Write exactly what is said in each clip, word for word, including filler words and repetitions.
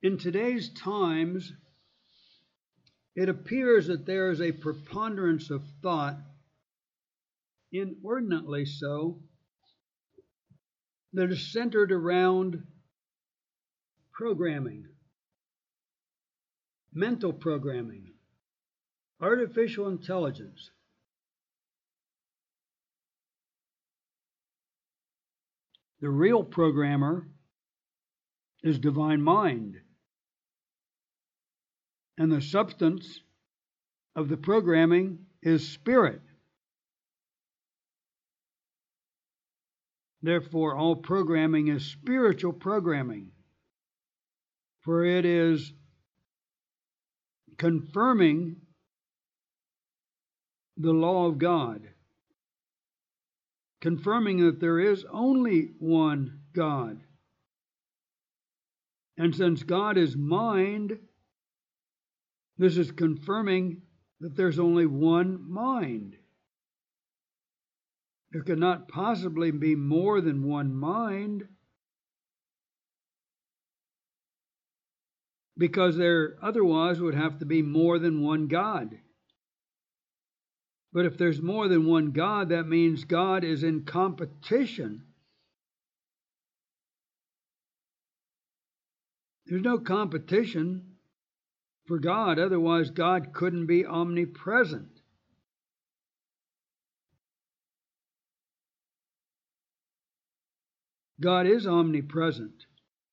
In today's times, it appears that there is a preponderance of thought, inordinately so, that is centered around programming, mental programming, artificial intelligence. The real programmer is divine mind, and the substance of the programming is spirit. Therefore, all programming is spiritual programming, for it is confirming the law of God, confirming that there is only one God. And since God is mind, this is confirming that there's only one mind. There cannot possibly be more than one mind, because there otherwise would have to be more than one God. But if there's more than one God, that means God is in competition. There's no competition for God, otherwise God couldn't be omnipresent. God is omnipresent.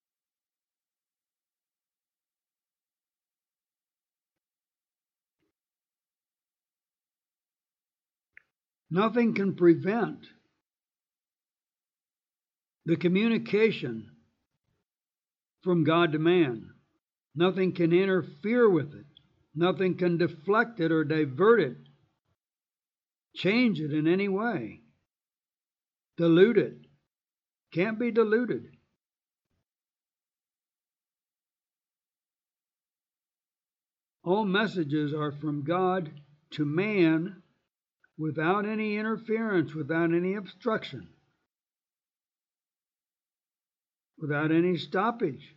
Nothing can prevent the communication from God to man. Nothing can interfere with it. Nothing can deflect it or divert it, change it in any way, dilute it. Can't be diluted. All messages are from God to man without any interference, without any obstruction, without any stoppage.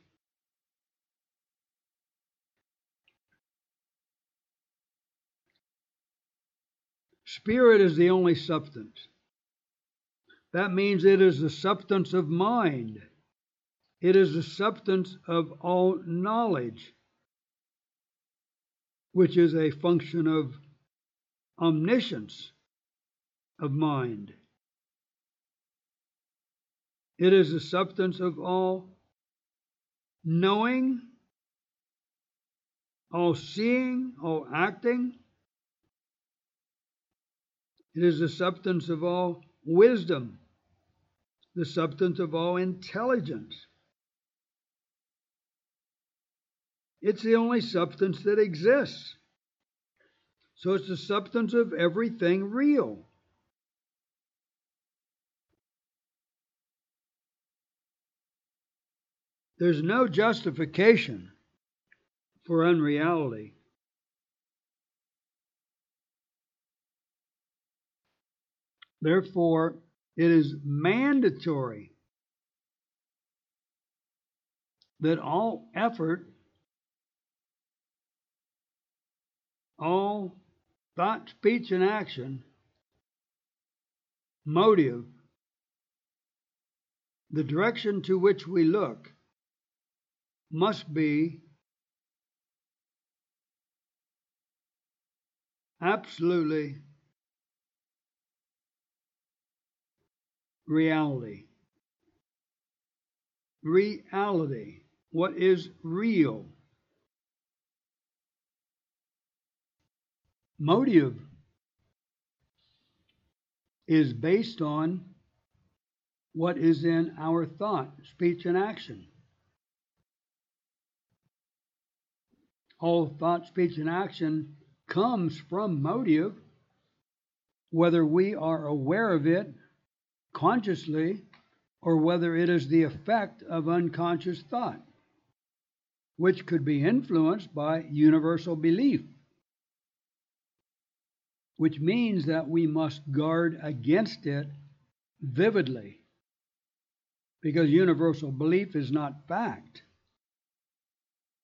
Spirit is the only substance. That means it is the substance of mind. It is the substance of all knowledge, which is a function of omniscience of mind. It is the substance of all knowing, all seeing, all acting. It is the substance of all wisdom, the substance of all intelligence. It's the only substance that exists. So it's the substance of everything real. There's no justification for unreality. Therefore, it is mandatory that all effort, all thought, speech, and action, motive, the direction to which we look, must be absolutely reality. Reality. What is real? Motive is based on what is in our thought, speech, and action. All thought, speech, and action comes from motive, whether we are aware of it consciously or whether it is the effect of unconscious thought, which could be influenced by universal belief, which means that we must guard against it vividly, because universal belief is not fact.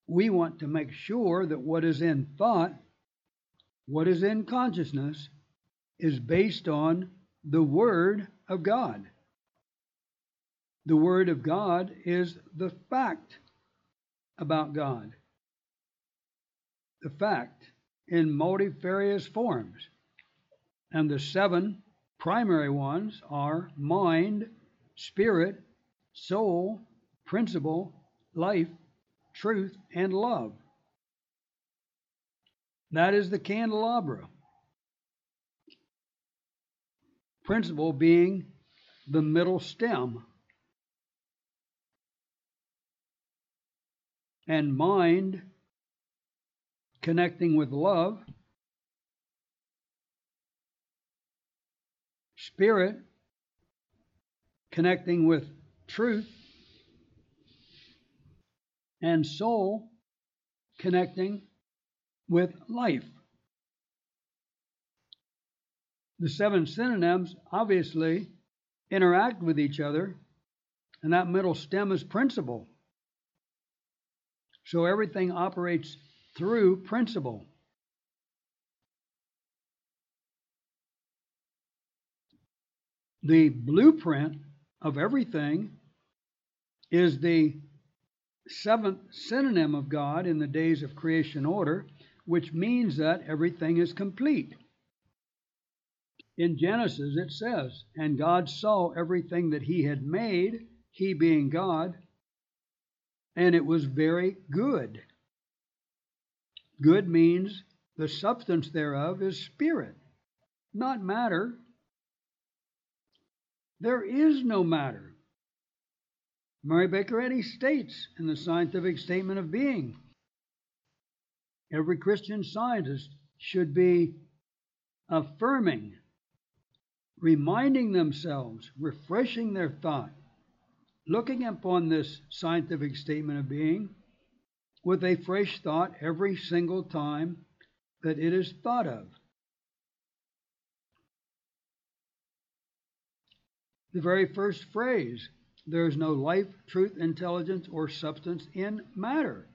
we want to make sure that what is in thought, what is in consciousness, is based on the Word of God. The Word of God is the fact about God. The fact in multifarious forms. And the seven primary ones are mind, spirit, soul, principle, life, truth, and love. That is the candelabra. Principle being the middle stem. And mind connecting with love. Spirit connecting with truth. And soul connecting with life. The seven synonyms obviously interact with each other, and that middle stem is principle. So everything operates through principle. The blueprint of everything is the seventh synonym of God in the days of creation order, which means that everything is complete. In Genesis it says, and God saw everything that he had made, he being God, and it was very good. Good means the substance thereof is spirit, not matter. There is no matter. Mary Baker Eddy states in the Scientific Statement of Being, every Christian scientist should be affirming, reminding themselves, refreshing their thought, looking upon this Scientific Statement of Being with a fresh thought every single time that it is thought of. The very first phrase, there is no life, truth, intelligence, or substance in matter.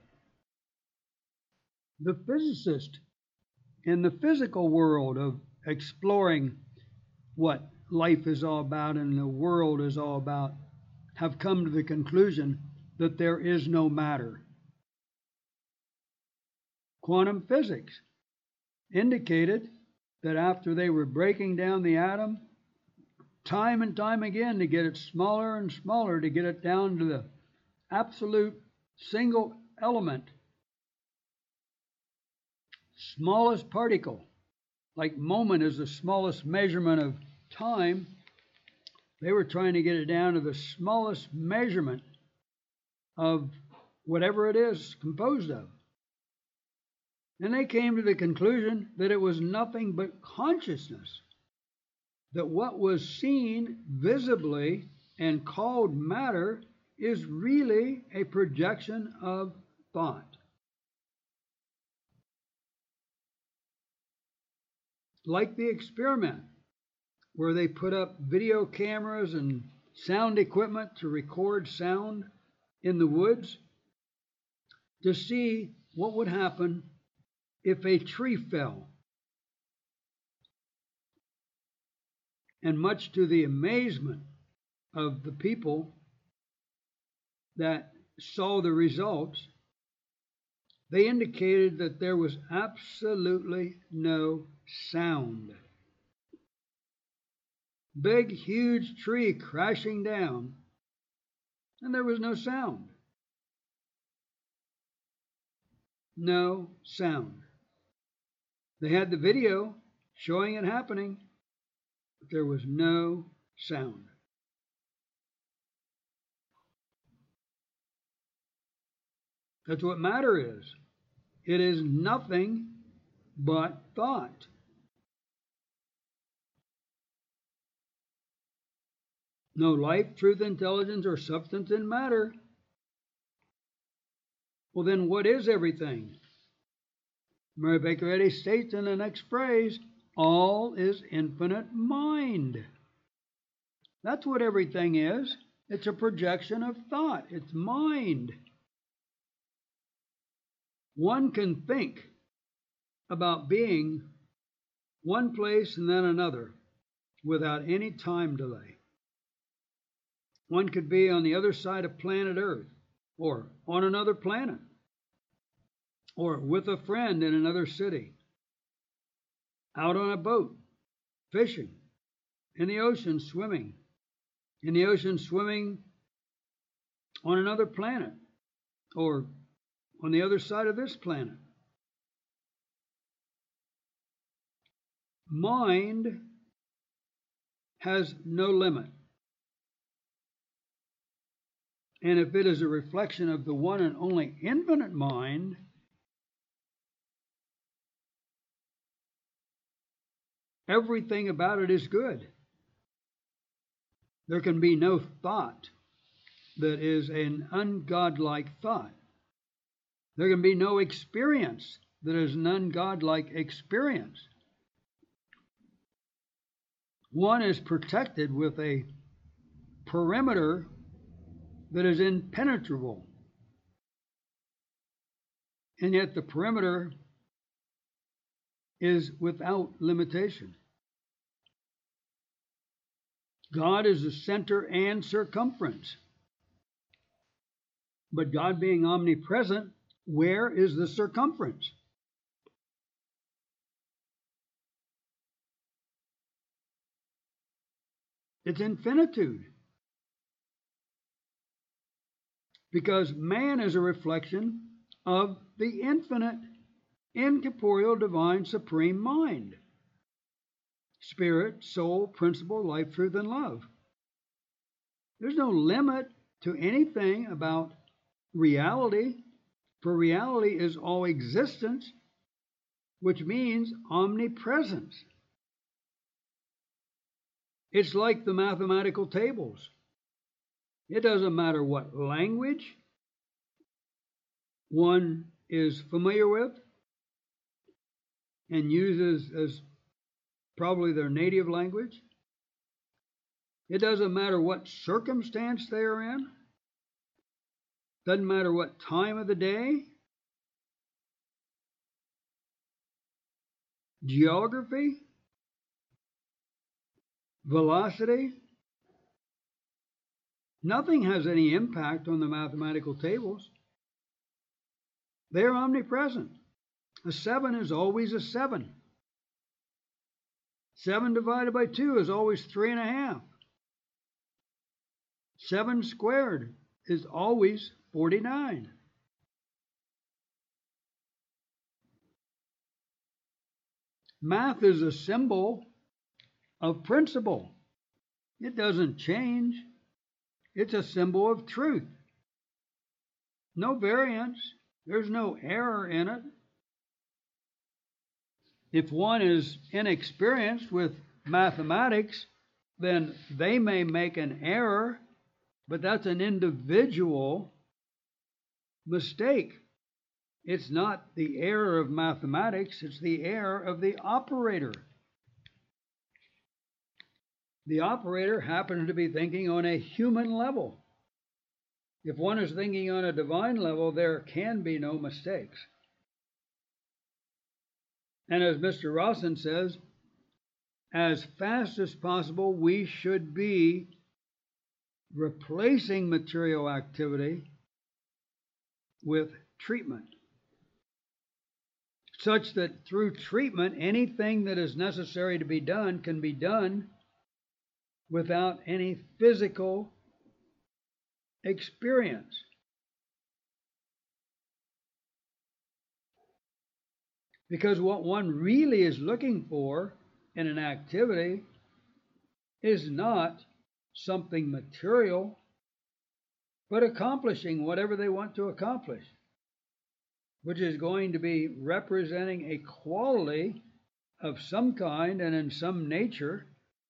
The physicist in the physical world of exploring what life is all about and the world is all about have come to the conclusion that there is no matter. Quantum physics indicated that after they were breaking down the atom, time and time again to get it smaller and smaller, to get it down to the absolute single element, smallest particle, like moment is the smallest measurement of time, they were trying to get it down to the smallest measurement of whatever it is composed of. And they came to the conclusion that it was nothing but consciousness, that what was seen visibly and called matter is really a projection of thought. Like the experiment where they put up video cameras and sound equipment to record sound in the woods to see what would happen if a tree fell. And much to the amazement of the people that saw the results, they indicated that there was absolutely no sound. Big, huge tree crashing down, and there was no sound. No sound. They had the video showing it happening, but there was no sound. That's what matter is. It is nothing but thought. No life, truth, intelligence, or substance in matter. Well, then what is everything? Mary Baker Eddy states in the next phrase, all is infinite mind. That's what everything is. It's a projection of thought. It's mind. one can think about being one place and then another without any time delay. One could be on the other side of planet Earth, or on another planet, or with a friend in another city, out on a boat, fishing, in the ocean swimming, in the ocean swimming on another planet, or on the other side of this planet. Mind has no limit. And if it is a reflection of the one and only infinite mind, everything about it is good. There can be no thought that is an ungodlike thought. There can be no experience that is an ungodlike experience. One is protected with a perimeter that is impenetrable. And yet the perimeter is without limitation. God is the center and circumference. But God being omnipresent, where is the circumference? It's infinitude. Because man is a reflection of the infinite, incorporeal, divine, supreme mind. Spirit, soul, principle, life, truth, and love. There's no limit to anything about reality, for reality is all existence, which means omnipresence. It's like the mathematical tables. It doesn't matter what language one is familiar with and uses as probably their native language. It doesn't matter what circumstance they are in. Doesn't matter what time of the day. Geography. Velocity. Nothing has any impact on the mathematical tables. They're omnipresent. A seven is always a seven. Seven divided by two is always three and a half. Seven squared is always forty-nine. Math is a symbol of principle. It doesn't change. It's a symbol of truth. No variance. There's no error in it. If one is inexperienced with mathematics, then they may make an error, but that's an individual mistake. It's not the error of mathematics, it's the error of the operator. The operator happens to be thinking on a human level. If one is thinking on a divine level, there can be no mistakes. And as Mister Rawson says, as fast as possible, we should be replacing material activity with treatment, such that through treatment, anything that is necessary to be done can be done without any physical experience. Because what one really is looking for in an activity is not something material, but accomplishing whatever they want to accomplish, which is going to be representing a quality of some kind and in some nature.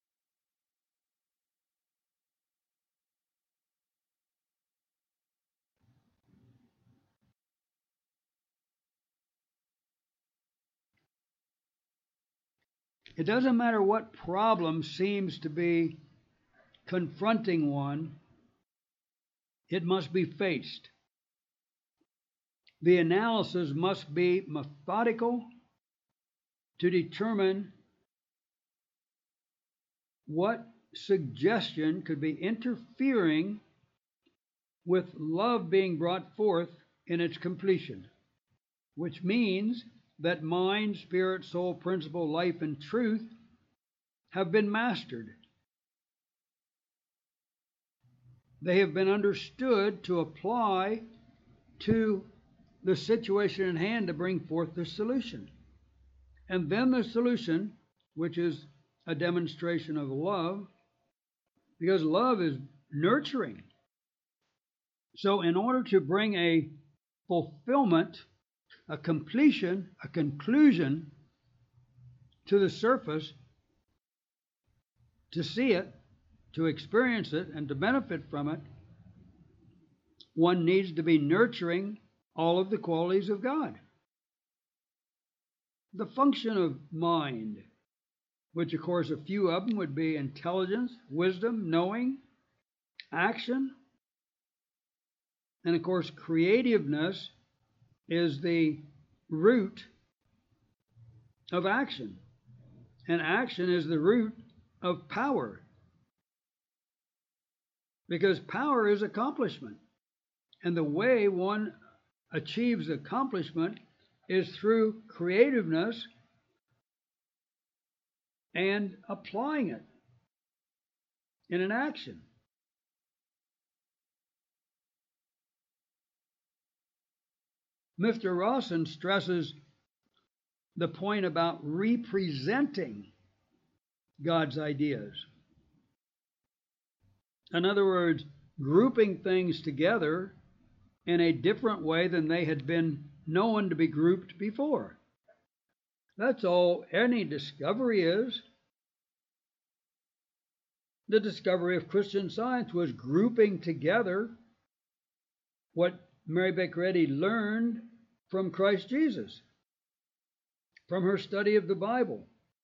It doesn't matter what problem seems to be confronting one, it must be faced. The analysis must be methodical to determine what suggestion could be interfering with love being brought forth in its completion, which means that mind, spirit, soul, principle, life, and truth have been mastered. They have been understood to apply to the situation in hand to bring forth the solution. And then the solution, which is a demonstration of love, because love is nurturing. So in order to bring a fulfillment, a completion, a conclusion to the surface, to see it, to experience it, and to benefit from it, one needs to be nurturing all of the qualities of God. The function of mind, which of course a few of them would be intelligence, wisdom, knowing, action, and of course creativeness is the root of action, and action is the root of power, because power is accomplishment, and the way one achieves accomplishment is through creativeness and applying it in an action. Mister Rawson stresses the point about representing God's ideas. In other words, grouping things together in a different way than they had been known to be grouped before. That's all any discovery is. The discovery of Christian Science was grouping together what Mary Baker Eddy learned from Christ Jesus, from her study of the Bible.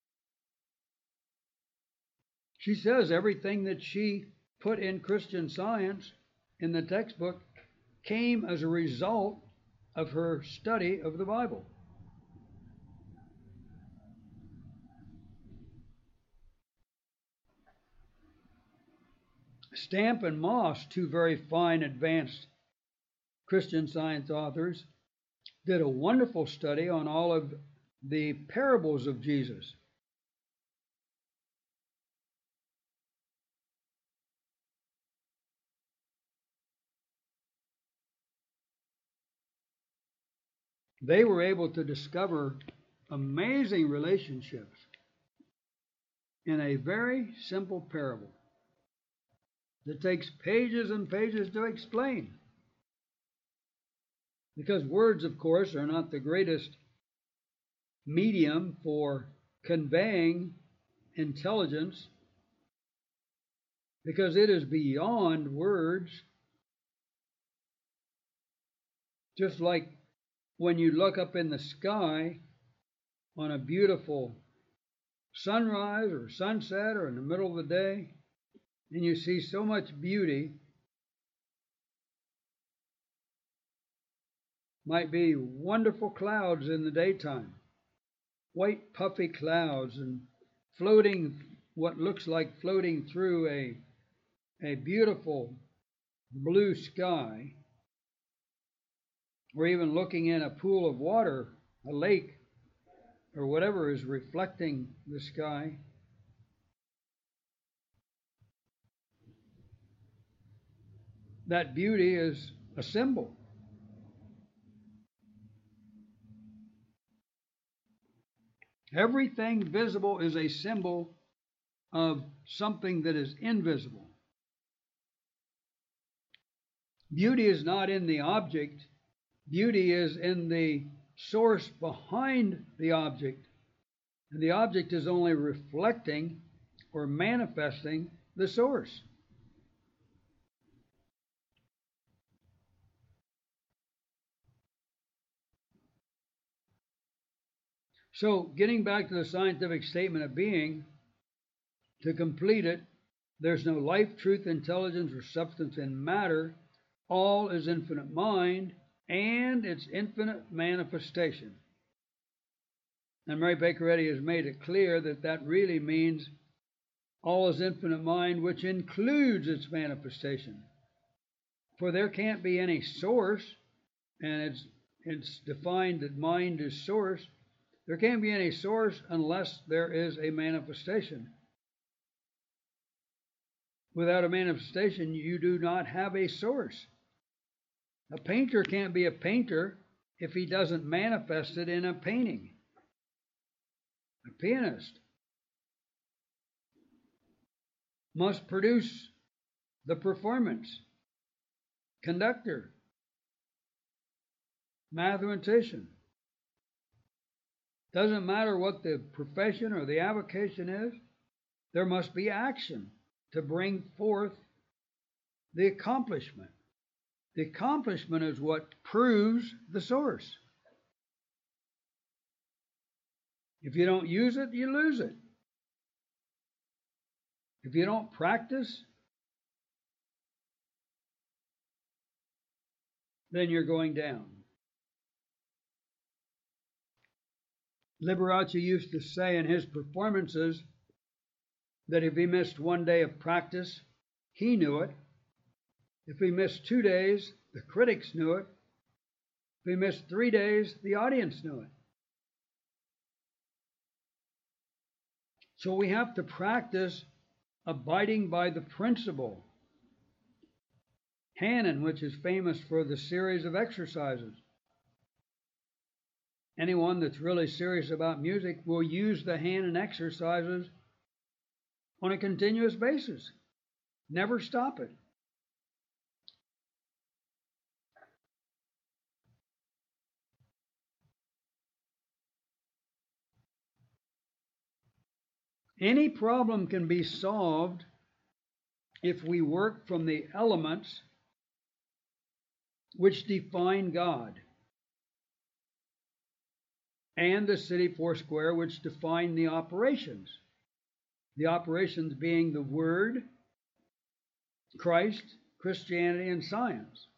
She says everything that she put in Christian Science in the textbook came as a result of her study of the Bible. Stamp and Moss, two very fine advanced Christian Science authors, did a wonderful study on all of the parables of Jesus. They were able to discover amazing relationships in a very simple parable that takes pages and pages to explain. Because words, of course, are not the greatest medium for conveying intelligence, because it is beyond words. Just like when you look up in the sky on a beautiful sunrise or sunset or in the middle of the day, and you see so much beauty. Might be wonderful clouds in the daytime, white puffy clouds, and floating, what looks like floating through a, a beautiful blue sky, or even looking in a pool of water, a lake, or whatever is reflecting the sky. That beauty is a symbol. Everything visible is a symbol of something that is invisible. Beauty is not in the object. Beauty is in the source behind the object. And the object is only reflecting or manifesting the source. So, getting back to the scientific statement of being, to complete it, there's no life, truth, intelligence, or substance in matter. All is infinite mind, and its infinite manifestation. And Mary Baker Eddy has made it clear that that really means all is infinite mind, which includes its manifestation. For there can't be any source, and it's, it's defined that mind is source. There can't be any source unless there is a manifestation. Without a manifestation, you do not have a source. A painter can't be a painter if he doesn't manifest it in a painting. A pianist must produce the performance. Conductor, mathematician. Doesn't matter what the profession or the avocation is, there must be action to bring forth the accomplishment. The accomplishment is what proves the source. If you don't use it, you lose it. If you don't practice, then you're going down. Liberace used to say in his performances that if he missed one day of practice, he knew it. If he missed two days, the critics knew it. If he missed three days, the audience knew it. So we have to practice abiding by the principle. Hanon, which is famous for the series of exercises. Anyone that's really serious about music will use the Hanon exercises on a continuous basis. Never stop it. Any problem can be solved if we work from the elements which define God, and the city foursquare, which define the operations. The operations being the Word, Christ, Christianity, and science.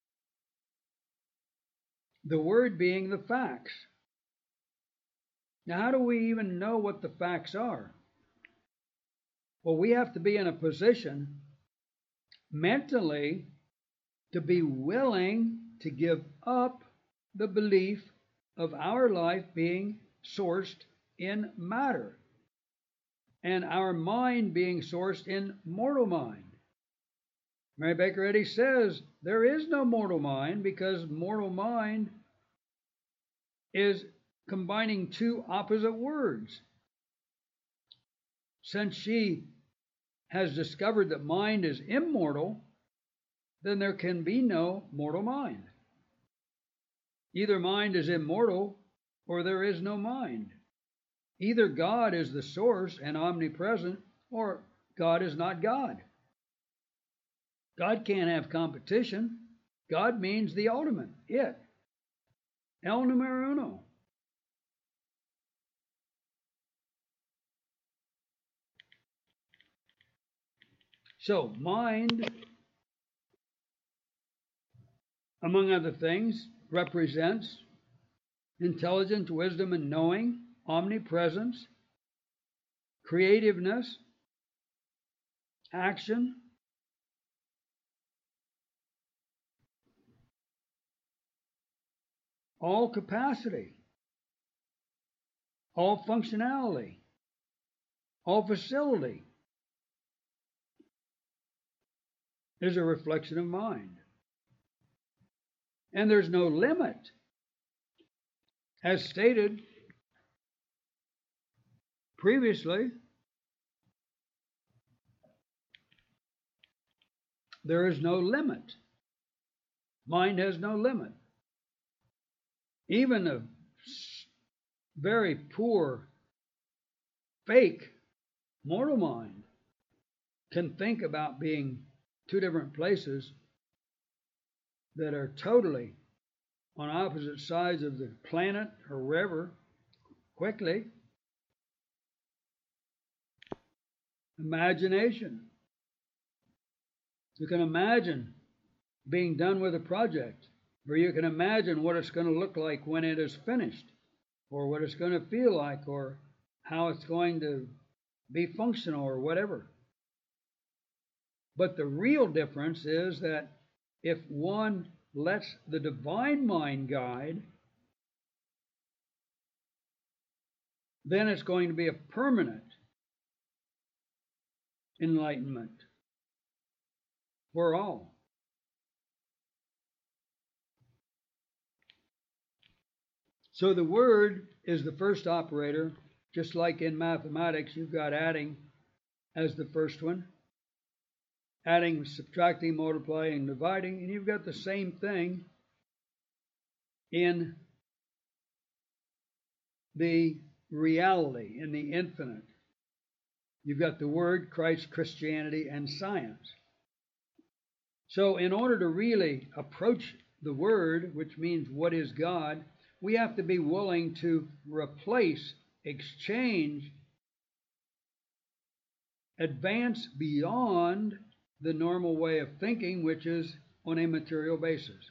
The Word being the facts. Now, how do we even know what the facts are? Well, we have to be in a position mentally to be willing to give up the belief of our life being sourced in matter and our mind being sourced in mortal mind. Mary Baker Eddy says there is no mortal mind because mortal mind is combining two opposite words. Since she has discovered that mind is immortal, then there can be no mortal mind. Either mind is immortal or there is no mind. Either God is the source and omnipresent or God is not God. God can't have competition. God means the ultimate, it. El numero uno. So, mind, among other things, represents intelligence, wisdom, and knowing, omnipresence, creativeness, action, all capacity, all functionality, all facility is a reflection of mind. And there's no limit. As stated previously, there is no limit. Mind has no limit. Even a very poor, fake, mortal mind can think about being two different places that are totally on opposite sides of the planet or wherever quickly. Imagination. You can imagine being done with a project For you can imagine what it's going to look like when it is finished, or what it's going to feel like, or how it's going to be functional, or whatever. But the real difference is that if one lets the divine mind guide, then it's going to be a permanent enlightenment for all. So the word is the first operator, just like in mathematics, you've got adding as the first one. Adding, subtracting, multiplying, dividing, and you've got the same thing in the reality, in the infinite. You've got the Word, Christ, Christianity, and science. So in order to really approach the Word, which means what is God, we have to be willing to replace, exchange, advance beyond the normal way of thinking, which is on a material basis.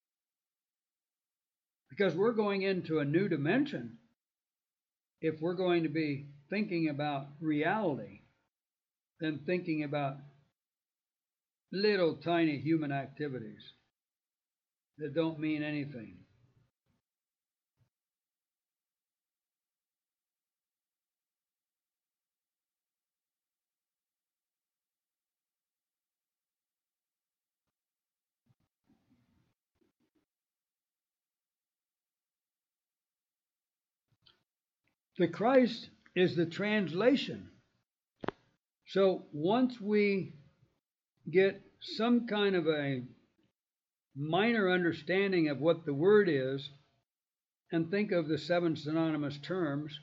Because we're going into a new dimension if we're going to be thinking about reality than thinking about little tiny human activities that don't mean anything. The Christ is the translation. So once we get some kind of a minor understanding of what the word is, and think of the seven synonymous terms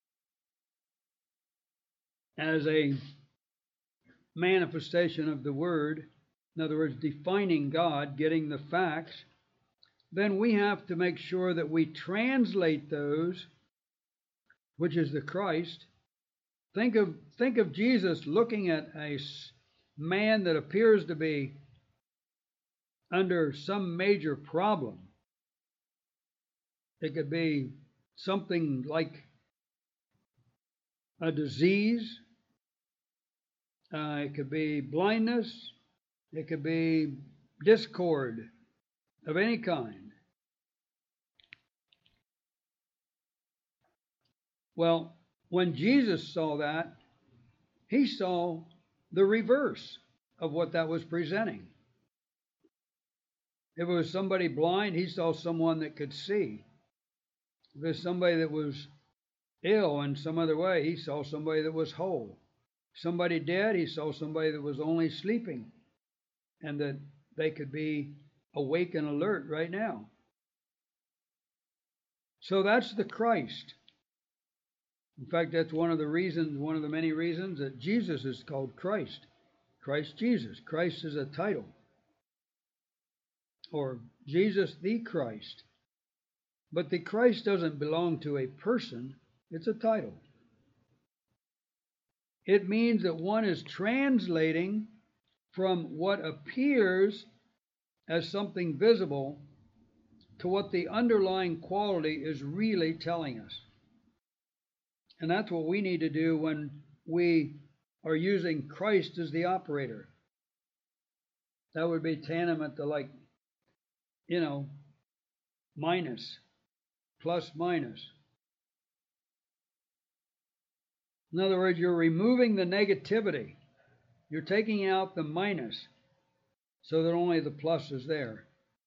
as a manifestation of the word, in other words, defining God, getting the facts, then we have to make sure that we translate those, which is the Christ. Think of, think of Jesus looking at a man that appears to be under some major problem. It could be something like a disease. Uh, it could be blindness. It could be discord of any kind. Well, when Jesus saw that, he saw the reverse of what that was presenting. If it was somebody blind, he saw someone that could see. If it was somebody that was ill in some other way, he saw somebody that was whole. Somebody dead, he saw somebody that was only sleeping, and that they could be awake and alert right now. So that's the Christ. In fact, that's one of the reasons, one of the many reasons that Jesus is called Christ. Christ Jesus. Christ is a title. Or Jesus the Christ. But the Christ doesn't belong to a person, it's a title. It means that one is translating from what appears as something visible to what the underlying quality is really telling us. And that's what we need to do when we are using Christ as the operator. That would be tantamount to, like, you know, minus, plus minus. In other words, you're removing the negativity. You're taking out the minus so that only the plus is there.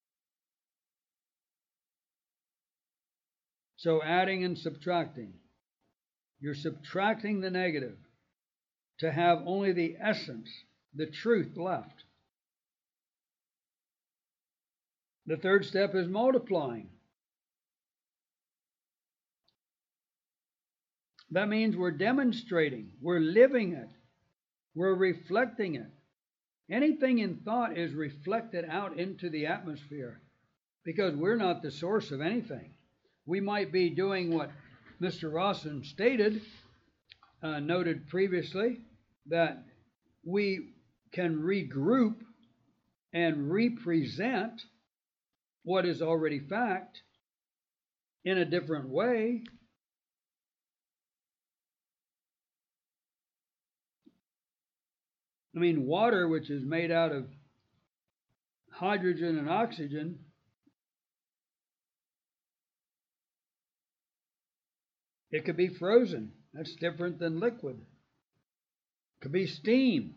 So adding and subtracting. You're subtracting the negative to have only the essence, the truth left. The third step is multiplying. That means we're demonstrating, we're living it, we're reflecting it. Anything in thought is reflected out into the atmosphere because we're not the source of anything. We might be doing what Mister Rawson stated, uh, noted previously, that we can regroup and represent what is already fact in a different way. I mean, water, which is made out of hydrogen and oxygen, it could be frozen. That's different than liquid. It could be steam,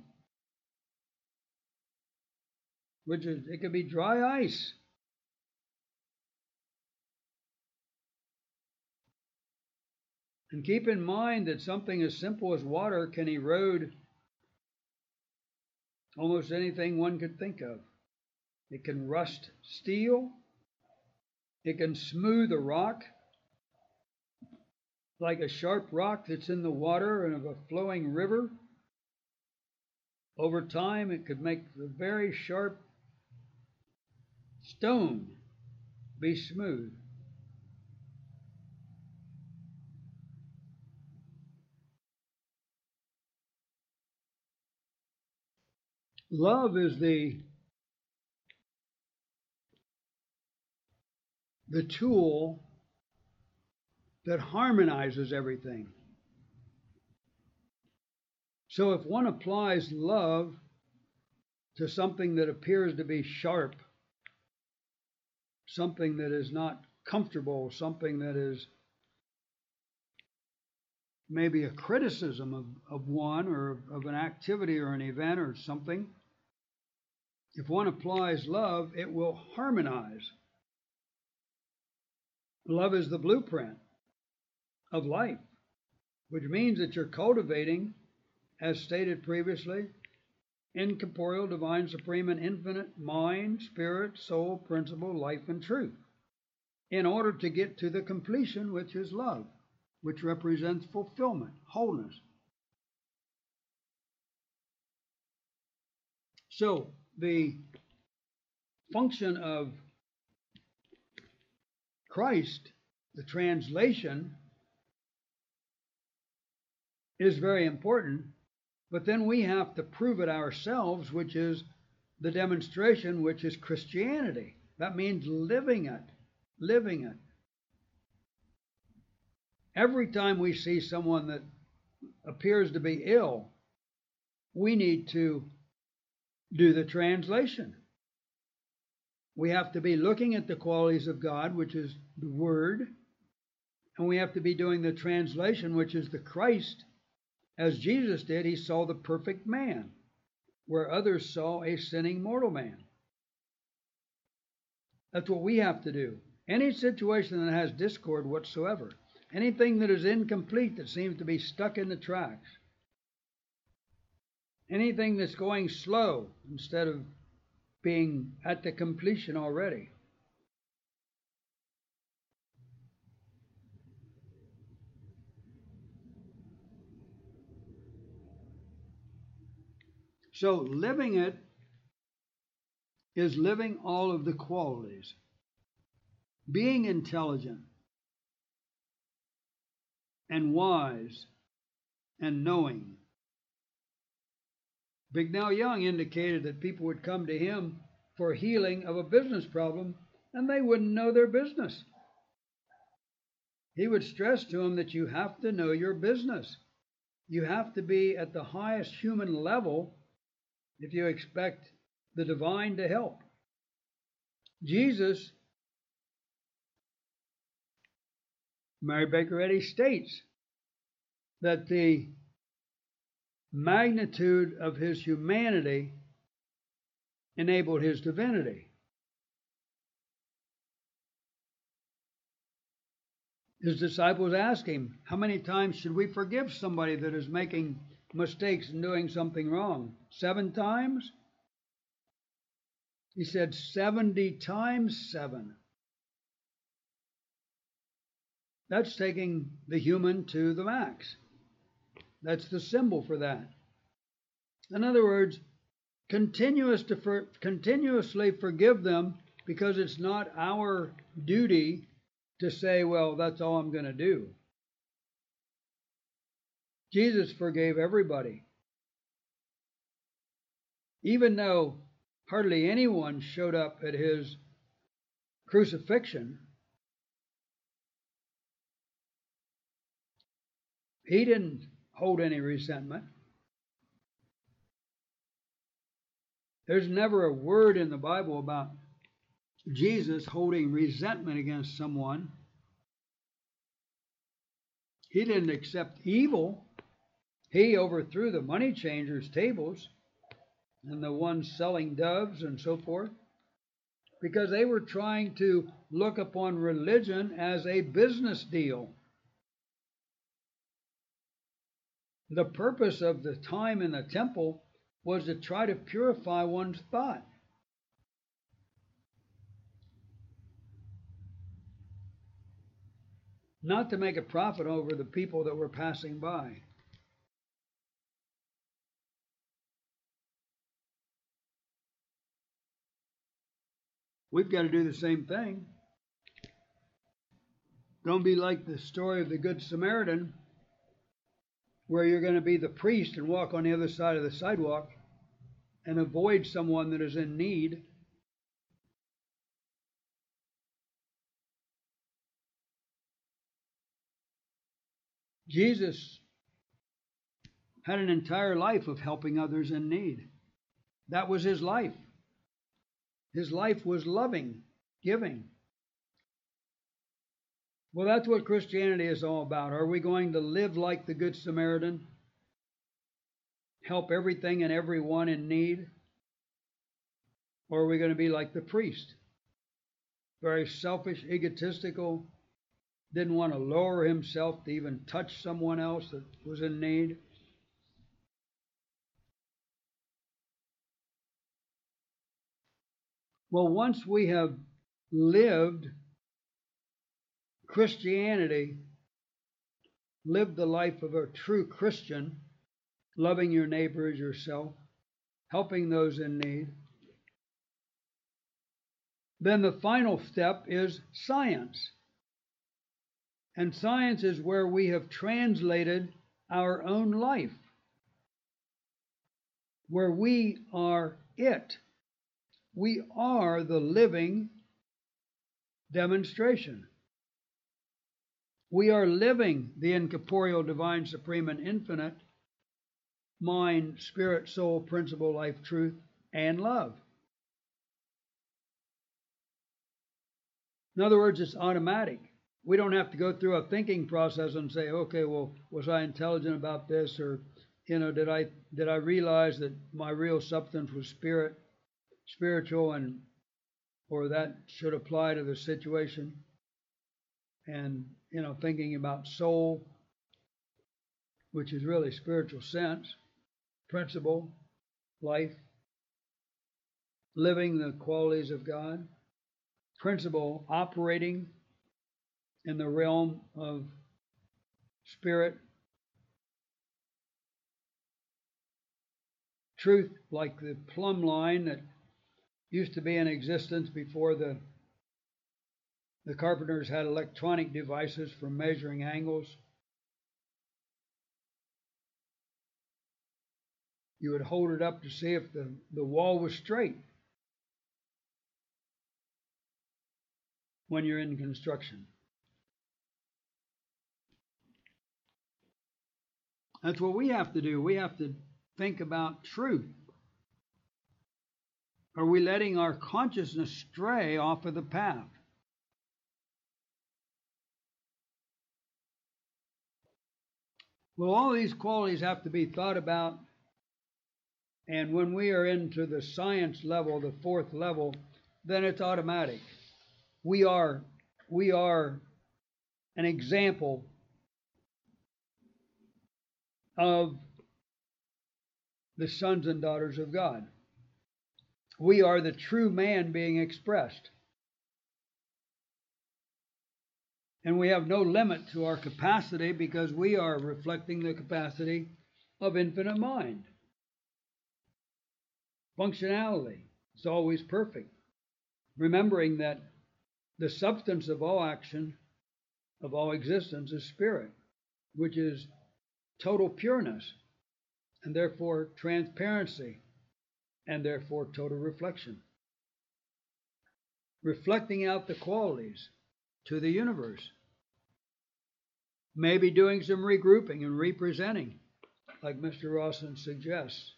which is, it could be dry ice. And keep in mind that something as simple as water can erode almost anything one could think of. It can rust steel. It can smooth a rock, like a sharp rock that's in the water and of a flowing river. Over time, it could make the very sharp stone be smooth. Love is the the tool that harmonizes everything. So if one applies love to something that appears to be sharp, something that is not comfortable, something that is maybe a criticism of, of one or of an activity or an event or something, if one applies love, it will harmonize. Love is the blueprint of life, which means that you're cultivating, as stated previously, incorporeal, divine, supreme, and infinite mind, spirit, soul, principle, life, and truth, in order to get to the completion, which is love, which represents fulfillment, wholeness. So, the function of Christ, the translation, is very important, but then we have to prove it ourselves, which is the demonstration, which is Christianity. That means living it, living it. Every time we see someone that appears to be ill, we need to do the translation. We have to be looking at the qualities of God, which is the Word, and we have to be doing the translation, which is the Christ. As Jesus did, he saw the perfect man, where others saw a sinning mortal man. That's what we have to do. Any situation that has discord whatsoever, anything that is incomplete, that seems to be stuck in the tracks, anything that's going slow instead of being at the completion already. So living it is living all of the qualities. Being intelligent and wise and knowing. Bignell Young indicated that people would come to him for healing of a business problem and they wouldn't know their business. He would stress to them that you have to know your business. You have to be at the highest human level if you expect the divine to help. Jesus, Mary Baker Eddy states that the magnitude of his humanity enabled his divinity. His disciples asked him, how many times should we forgive somebody that is making mistakes and doing something wrong? Seven times? He said seventy times seven. That's taking the human to the max. That's the symbol for that. In other words, continuous to for, continuously forgive them, because it's not our duty to say, well, that's all I'm going to do. Jesus forgave everybody. Even though hardly anyone showed up at his crucifixion, he didn't hold any resentment. There's never a word in the Bible about Jesus holding resentment against someone. He didn't accept evil. He overthrew the money changers' tables and the ones selling doves and so forth, because they were trying to look upon religion as a business deal. The purpose of the time in the temple was to try to purify one's thought. Not to make a profit over the people that were passing by. We've got to do the same thing. Don't be like the story of the Good Samaritan, where you're going to be the priest and walk on the other side of the sidewalk and avoid someone that is in need. Jesus had an entire life of helping others in need. That was his life. His life was loving, giving. Well, that's what Christianity is all about. Are we going to live like the Good Samaritan? Help everything and everyone in need? Or are we going to be like the priest? Very selfish, egotistical, didn't want to lower himself to even touch someone else that was in need? Well, once we have lived Christianity, lived the life of a true Christian, loving your neighbor as yourself, helping those in need, then the final step is science. And science is where we have translated our own life, where we are it. We are the living demonstration. We are living the incorporeal, divine, supreme, and infinite mind, spirit, soul, principle, life, truth, and love. In other words, it's automatic. We don't have to go through a thinking process and say, okay, well, was I intelligent about this? Or, you know, did I did I realize that my real substance was spirit, spiritual, and or that should apply to the situation? And, you know, thinking about soul, which is really spiritual sense, principle, life, living the qualities of God, principle, operating in the realm of spirit, truth, like the plumb line that used to be in existence before the the carpenters had electronic devices for measuring angles. You would hold it up to see if the, the wall was straight when you're in construction. That's what we have to do. We have to think about truth. Are we letting our consciousness stray off of the path? Well, all these qualities have to be thought about, and when we are into the science level, the fourth level, then it's automatic. We are, we are an example of the sons and daughters of God. We are the true man being expressed. And we have no limit to our capacity because we are reflecting the capacity of infinite mind. Functionality is always perfect. Remembering that the substance of all action, of all existence, is spirit, which is total pureness, and therefore transparency, and therefore total reflection. reflecting out the qualities to the universe. Maybe doing some regrouping and representing, like Mister Rawson suggests.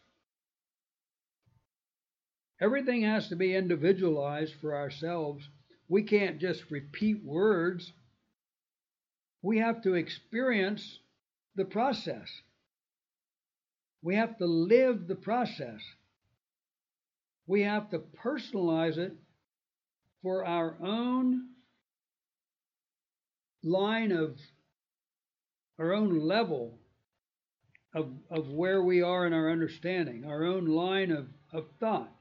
Everything has to be individualized for ourselves. We can't just repeat words. We have to experience the process. We have to live the process. We have to personalize it for our own line of, our own level of, of where we are in our understanding, our own line of, of thought.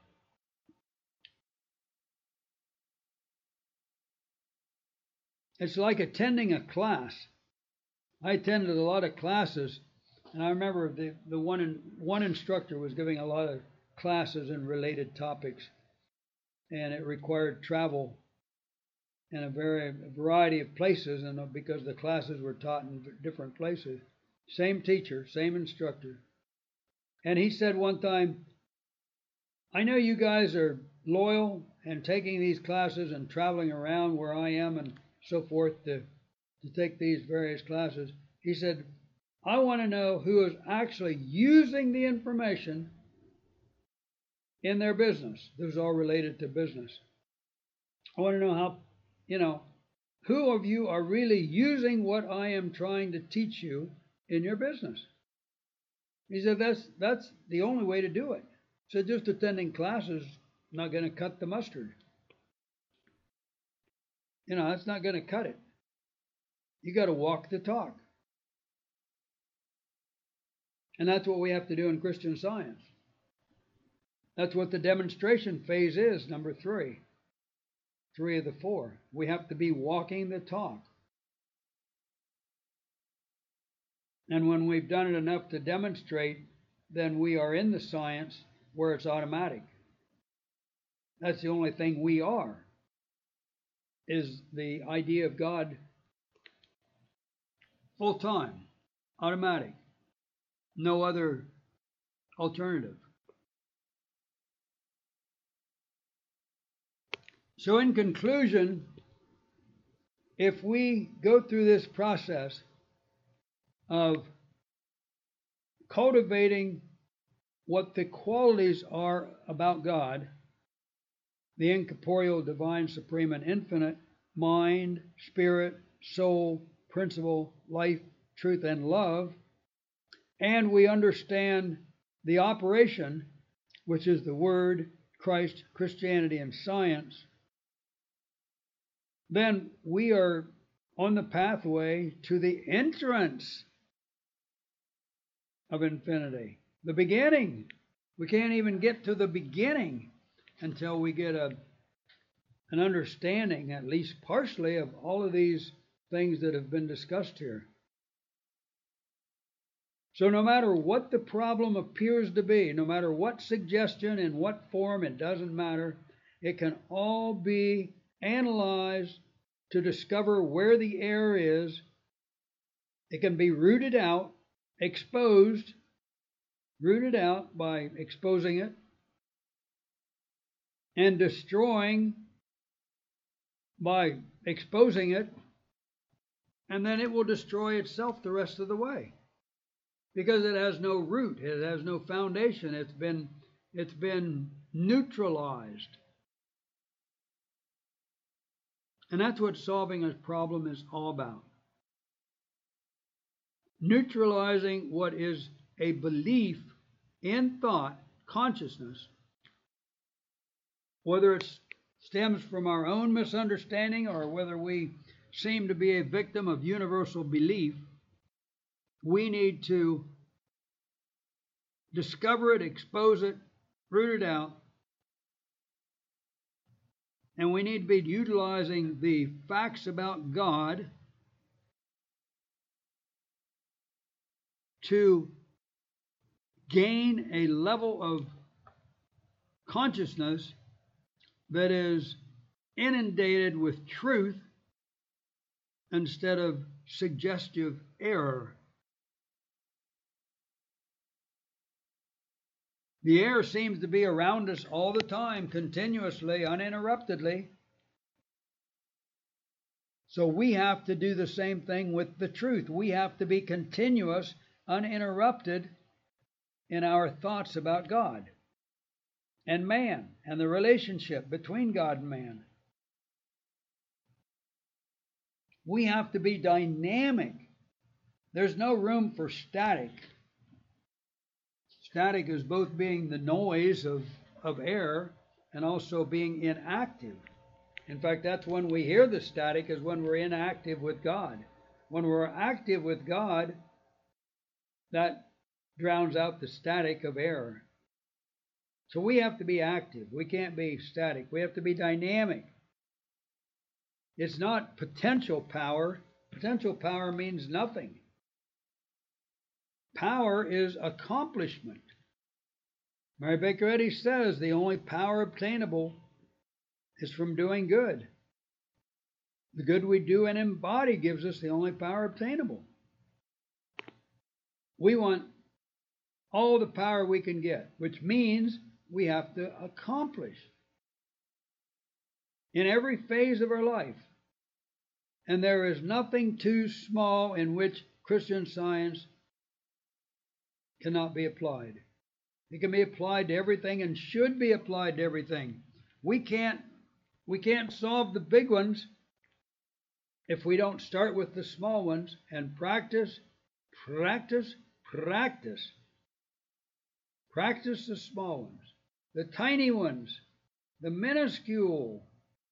It's like attending a class. I attended a lot of classes, and I remember the, the one in, one instructor was giving a lot of classes in related topics, and it required travel in a very a variety of places, and because the classes were taught in different places. Same teacher, same instructor. And he said one time, I know you guys are loyal and taking these classes and traveling around where I am and so forth to, to take these various classes. He said, I want to know who is actually using the information in their business. This is all related to business. I want to know how, you know, who of you are really using what I am trying to teach you in your business? He said, that's, that's the only way to do it. So just attending classes is not going to cut the mustard. You know, that's not going to cut it. You got to walk the talk. And that's what we have to do in Christian Science. That's what the demonstration phase is, number three. Three of the four. We have to be walking the talk. And when we've done it enough to demonstrate, then we are in the science where it's automatic. That's the only thing we are, is the idea of God full time, automatic, no other alternative. So in conclusion, if we go through this process of cultivating what the qualities are about God, the incorporeal, divine, supreme, and infinite, mind, spirit, soul, principle, life, truth, and love, and we understand the operation, which is the Word, Christ, Christianity, and science, then we are on the pathway to the entrance of infinity, the beginning. We can't even get to the beginning until we get a, an understanding, at least partially, of all of these things that have been discussed here. So no matter what the problem appears to be, no matter what suggestion, in what form, it doesn't matter, it can all be analyzed to discover where the error is. It can be rooted out, exposed, rooted out by exposing it, and destroying by exposing it, and then it will destroy itself the rest of the way. Because it has no root, it has no foundation, it's been, it's been neutralized. And that's what solving a problem is all about. Neutralizing what is a belief in thought, consciousness, whether it stems from our own misunderstanding or whether we seem to be a victim of universal belief. We need to discover it, expose it, root it out, and we need to be utilizing the facts about God to gain a level of consciousness that is inundated with truth instead of suggestive error. The air seems to be around us all the time, continuously, uninterruptedly, So we have to do the same thing with the truth. We have to be continuous, uninterrupted in our thoughts about God and man and the relationship between God and man. We have to be dynamic. There's no room for static. Static is both being the noise of, of air and also being inactive. In fact, that's when we hear the static, is when we're inactive with God. When we're active with God, that drowns out the static of air. So we have to be active. We can't be static. We have to be dynamic. It's not potential power. Potential power means nothing. Power is accomplishment. Mary Baker Eddy says the only power obtainable is from doing good. The good we do and embody gives us the only power obtainable. We want all the power we can get, which means we have to accomplish in every phase of our life. And there is nothing too small in which Christian Science cannot be applied. It can be applied to everything and should be applied to everything. We can't, we can't solve the big ones if we don't start with the small ones and practice, practice, practice. Practice the small ones, the tiny ones, the minuscule,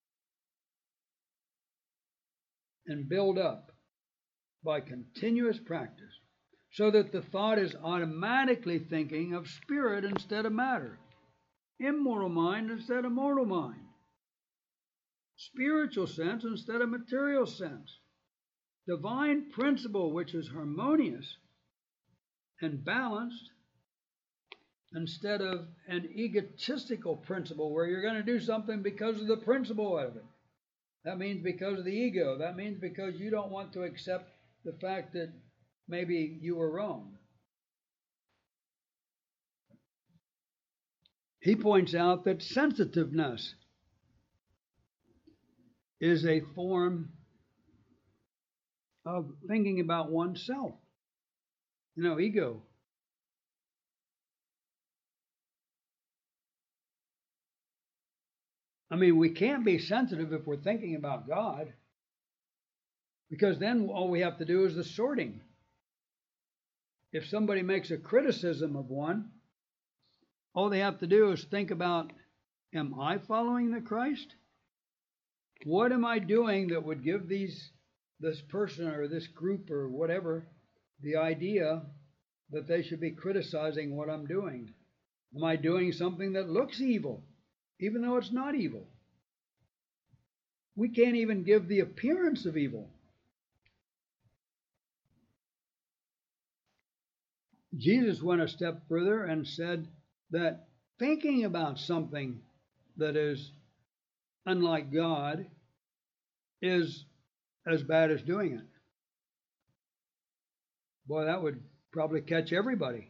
and build up by continuous practice, so that the thought is automatically thinking of spirit instead of matter, immortal mind instead of mortal mind, spiritual sense instead of material sense, divine principle which is harmonious and balanced instead of an egotistical principle where you're going to do something because of the principle of it. That means because of the ego. That means because you don't want to accept the fact that maybe you were wrong. He points out that sensitiveness is a form of thinking about oneself. You know, ego. I mean, we can't be sensitive if we're thinking about God, because then all we have to do is the sorting. If somebody makes a criticism of one, all they have to do is think about, am I following the Christ? What am I doing that would give these this person or this group or whatever the idea that they should be criticizing what I'm doing? Am I doing something that looks evil, even though it's not evil? We can't even give the appearance of evil. Jesus went a step further and said that thinking about something that is unlike God is as bad as doing it. Boy, that would probably catch everybody.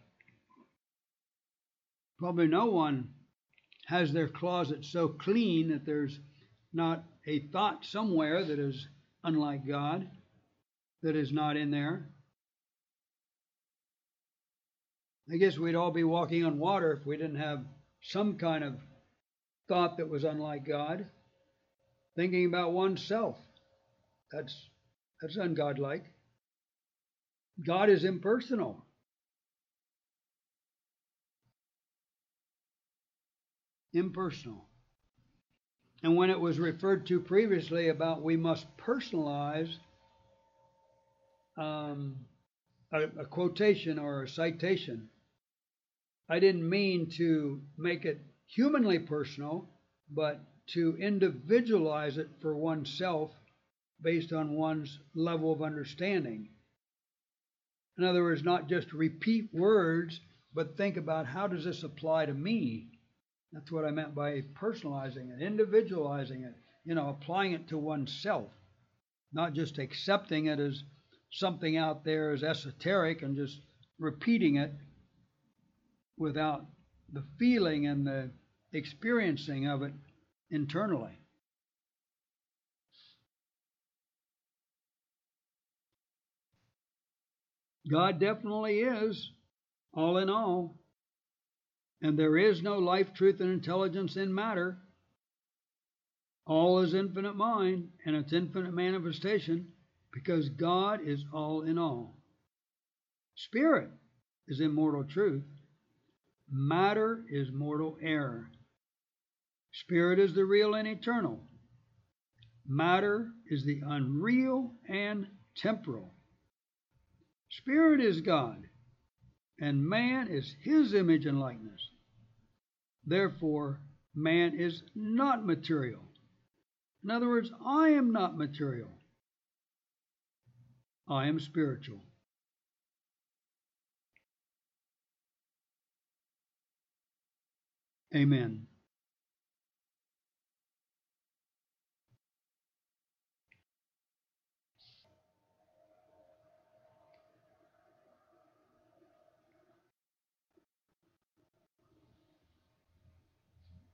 Probably no one has their closet so clean that there's not a thought somewhere that is unlike God, that is not in there. I guess we'd all be walking on water if we didn't have some kind of thought that was unlike God. Thinking about oneself, that's that's ungodlike. God is impersonal. Impersonal. And when it was referred to previously about we must personalize um, a, a quotation or a citation, I didn't mean to make it humanly personal, but to individualize it for oneself based on one's level of understanding. In other words, not just repeat words, but think about, how does this apply to me? That's what I meant by personalizing it, individualizing it, you know, applying it to oneself, not just accepting it as something out there as esoteric and just repeating it without the feeling and the experiencing of it internally. God definitely is all in all, and there is no life, truth, and intelligence in matter. All is infinite mind and its infinite manifestation, because God is all in all. Spirit is immortal truth. Matter is mortal error. Spirit is the real and eternal. Matter is the unreal and temporal. Spirit is God, and man is his image and likeness. Therefore, man is not material. In other words, I am not material. I am spiritual. Amen.